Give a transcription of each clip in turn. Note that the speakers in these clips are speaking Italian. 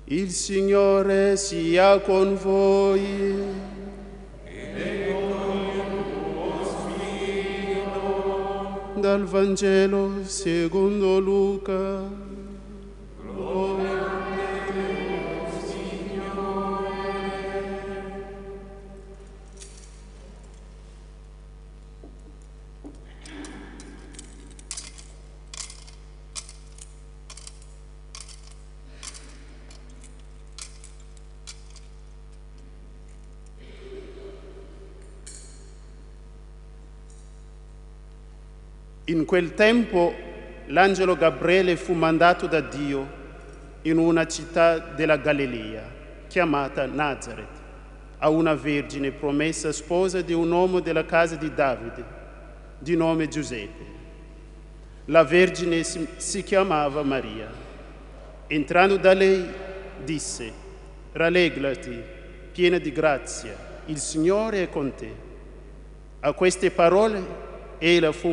Il Signore sia con voi. E con il tuo spirito. Dal Vangelo secondo Luca. Gloria a te, Signore. In quel tempo l'angelo Gabriele fu mandato da Dio in una città della Galilea, chiamata Nazareth, a una vergine promessa sposa di un uomo della casa di Davide, di nome Giuseppe. La vergine si chiamava Maria. Entrando da lei, disse: «Rallegrati, piena di grazia, il Signore è con te». A queste parole ella fu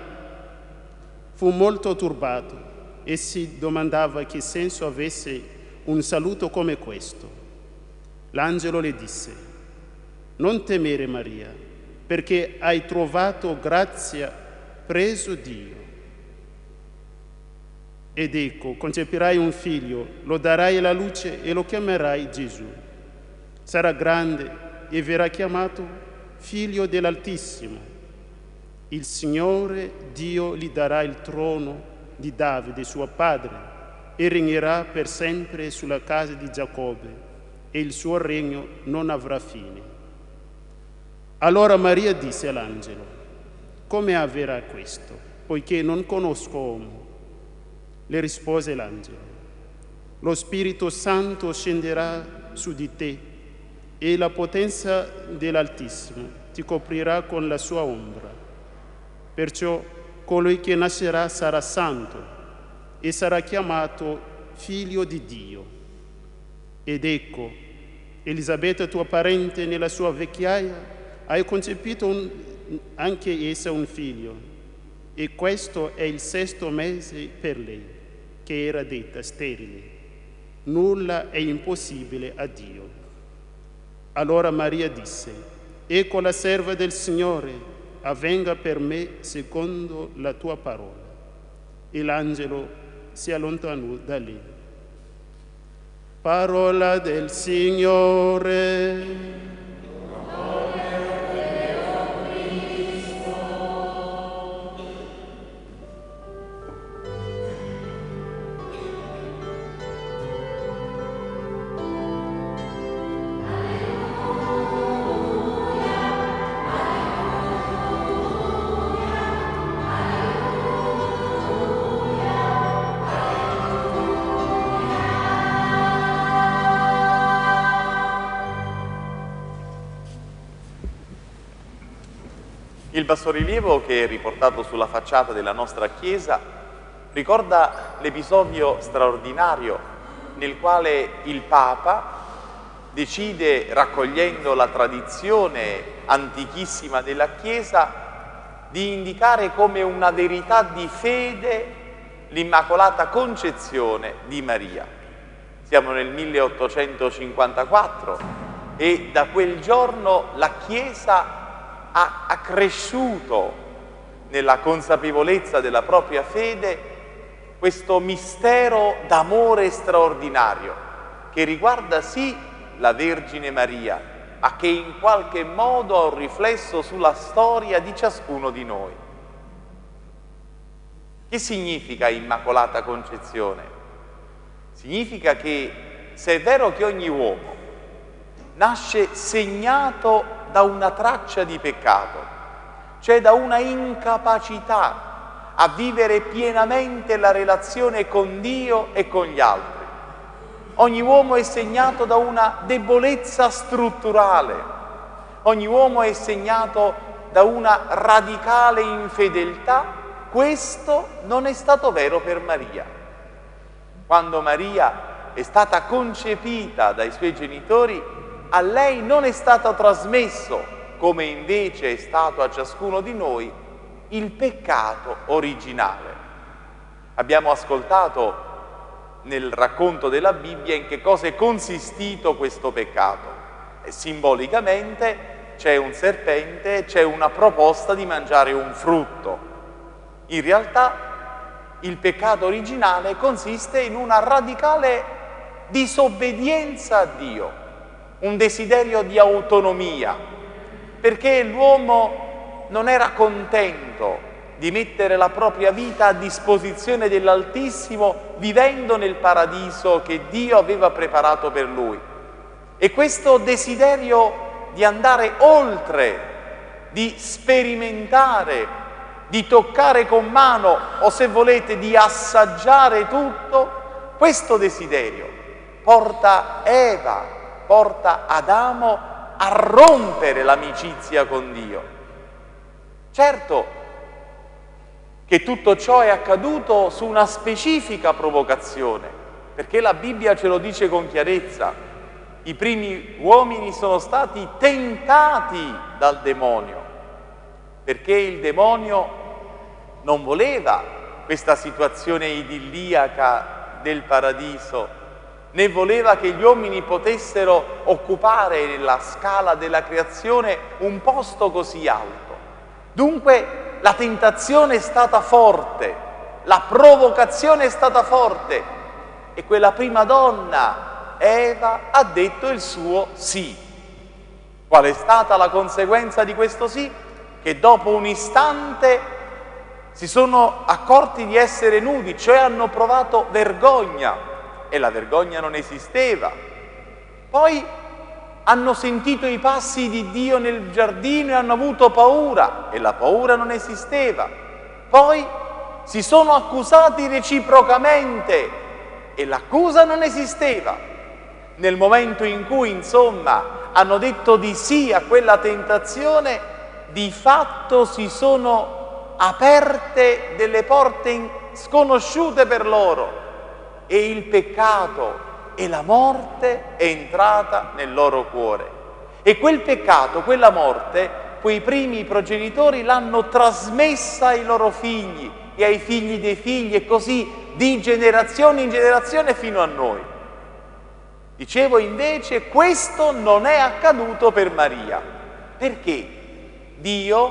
molto turbato e si domandava che senso avesse un saluto come questo. L'angelo le disse: «Non temere, Maria, perché hai trovato grazia presso Dio. Ed ecco, concepirai un figlio, lo darai alla luce e lo chiamerai Gesù. Sarà grande e verrà chiamato Figlio dell'Altissimo. Il Signore Dio gli darà il trono di Davide, suo padre, e regnerà per sempre sulla casa di Giacobbe, e il suo regno non avrà fine». Allora Maria disse all'angelo: «Come avverrà questo, poiché non conosco uomo?» Le rispose l'angelo: «Lo Spirito Santo scenderà su di te, e la potenza dell'Altissimo ti coprirà con la sua ombra. Perciò colui che nascerà sarà santo e sarà chiamato Figlio di Dio. Ed ecco, Elisabetta, tua parente, nella sua vecchiaia, ha concepito anche essa un figlio, e questo è il 6° mese per lei, che era detta sterile. Nulla è impossibile a Dio». Allora Maria disse: «Ecco la serva del Signore, avvenga per me secondo la tua parola». E l'angelo si allontanò da lei. Parola del Signore. Il bassorilievo, che è riportato sulla facciata della nostra chiesa, ricorda l'episodio straordinario nel quale il Papa decide, raccogliendo la tradizione antichissima della Chiesa, di indicare come una verità di fede l'Immacolata Concezione di Maria. Siamo nel 1854 e da quel giorno la Chiesa ha cresciuto nella consapevolezza della propria fede questo mistero d'amore straordinario che riguarda sì la Vergine Maria, ma che in qualche modo ha un riflesso sulla storia di ciascuno di noi. Che significa Immacolata Concezione? Significa che, se è vero che ogni uomo nasce segnato da una traccia di peccato, cioè da una incapacità a vivere pienamente la relazione con Dio e con gli altri. Ogni uomo è segnato da una debolezza strutturale, ogni uomo è segnato da una radicale infedeltà. Questo non è stato vero per Maria. Quando Maria è stata concepita dai suoi genitori, a lei non è stato trasmesso, come invece è stato a ciascuno di noi, il peccato originale. Abbiamo ascoltato nel racconto della Bibbia in che cosa è consistito questo peccato. E simbolicamente c'è un serpente, c'è una proposta di mangiare un frutto. In realtà il peccato originale consiste in una radicale disobbedienza a Dio, un desiderio di autonomia, perché l'uomo non era contento di mettere la propria vita a disposizione dell'Altissimo vivendo nel paradiso che Dio aveva preparato per lui. E questo desiderio di andare oltre, di sperimentare, di toccare con mano o se volete di assaggiare tutto, questo desiderio porta Eva, porta Adamo a rompere l'amicizia con Dio. Certo che tutto ciò è accaduto su una specifica provocazione, perché la Bibbia ce lo dice con chiarezza. I primi uomini sono stati tentati dal demonio, perché il demonio non voleva questa situazione idilliaca del paradiso, né voleva che gli uomini potessero occupare nella scala della creazione un posto così alto. Dunque la tentazione è stata forte, la provocazione è stata forte e quella prima donna, Eva, ha detto il suo sì. Qual è stata la conseguenza di questo sì? Che dopo un istante si sono accorti di essere nudi, cioè hanno provato vergogna e la vergogna non esisteva. Poi hanno sentito i passi di Dio nel giardino e hanno avuto paura e la paura non esisteva. Poi si sono accusati reciprocamente e l'accusa non esisteva. Nel momento in cui, insomma, hanno detto di sì a quella tentazione, di fatto si sono aperte delle porte sconosciute per loro e il peccato e la morte è entrata nel loro cuore. E quel peccato, quella morte, quei primi progenitori l'hanno trasmessa ai loro figli e ai figli dei figli e così di generazione in generazione fino a noi. Dicevo invece, questo non è accaduto per Maria. Perché? Dio,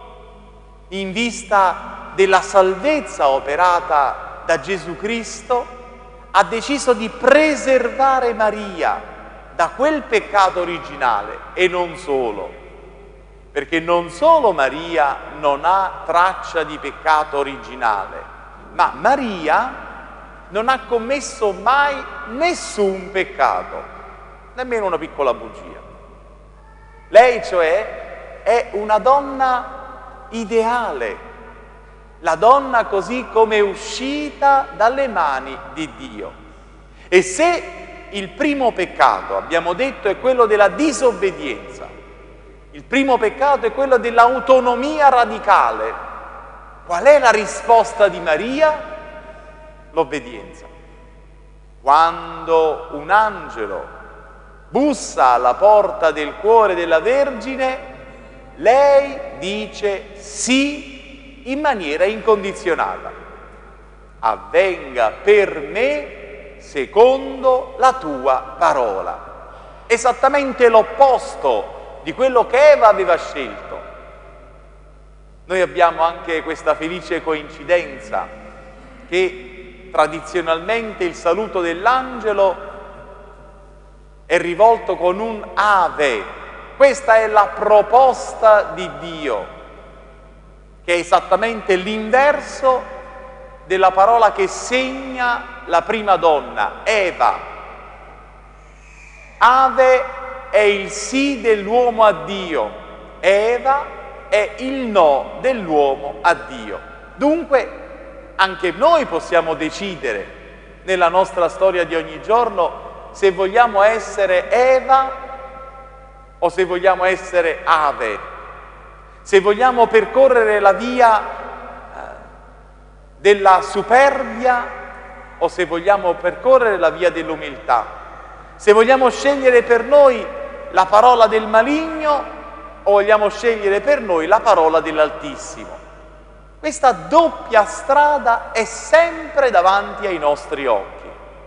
in vista della salvezza operata da Gesù Cristo, ha deciso di preservare Maria da quel peccato originale e non solo, perché non solo Maria non ha traccia di peccato originale, ma Maria non ha commesso mai nessun peccato, nemmeno una piccola bugia. Lei, cioè, è una donna ideale, la donna così come è uscita dalle mani di Dio. E se il primo peccato, abbiamo detto, è quello della disobbedienza, il primo peccato è quello dell'autonomia radicale, qual è la risposta di Maria? L'obbedienza. Quando un angelo bussa alla porta del cuore della Vergine, lei dice sì in maniera incondizionata. Avvenga per me secondo la tua parola. Esattamente l'opposto di quello che Eva aveva scelto. Noi abbiamo anche questa felice coincidenza che tradizionalmente il saluto dell'angelo è rivolto con un ave. Questa è la proposta di Dio, che è esattamente l'inverso della parola che segna la prima donna, Eva. Ave è il sì dell'uomo a Dio, Eva è il no dell'uomo a Dio. Dunque, anche noi possiamo decidere nella nostra storia di ogni giorno se vogliamo essere Eva o se vogliamo essere Ave, se vogliamo percorrere la via della superbia o se vogliamo percorrere la via dell'umiltà, se vogliamo scegliere per noi la parola del maligno o vogliamo scegliere per noi la parola dell'Altissimo. Questa doppia strada è sempre davanti ai nostri occhi.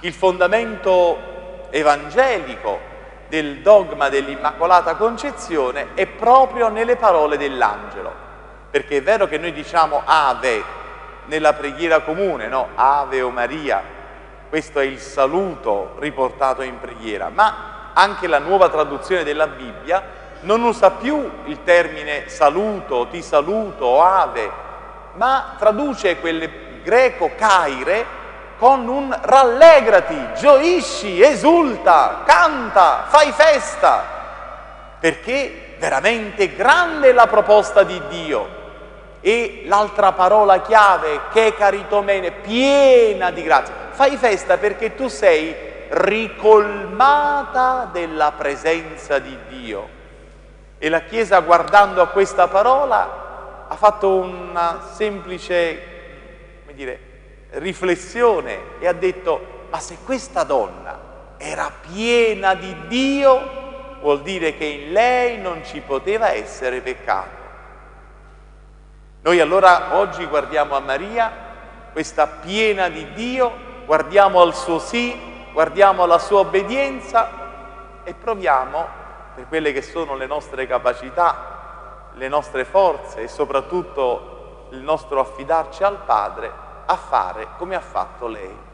Il fondamento evangelico del dogma dell'Immacolata Concezione è proprio nelle parole dell'angelo, perché è vero che noi diciamo Ave nella preghiera comune, no? Ave o Maria, questo è il saluto riportato in preghiera, ma anche la nuova traduzione della Bibbia non usa più il termine saluto, ti saluto o ave, ma traduce quel greco caire con un rallegrati, gioisci, esulta, canta, fai festa, perché veramente grande è la proposta di Dio. E l'altra parola chiave, che caritomene, piena di grazia. Fai festa perché tu sei ricolmata della presenza di Dio. E la Chiesa, guardando a questa parola, ha fatto una semplice, come dire, riflessione e ha detto: ma se questa donna era piena di Dio, vuol dire che in lei non ci poteva essere peccato. Noi allora oggi guardiamo a Maria, questa piena di Dio, guardiamo al suo sì, guardiamo alla sua obbedienza e proviamo, per quelle che sono le nostre capacità, le nostre forze e soprattutto il nostro affidarci al Padre, a fare come ha fatto lei.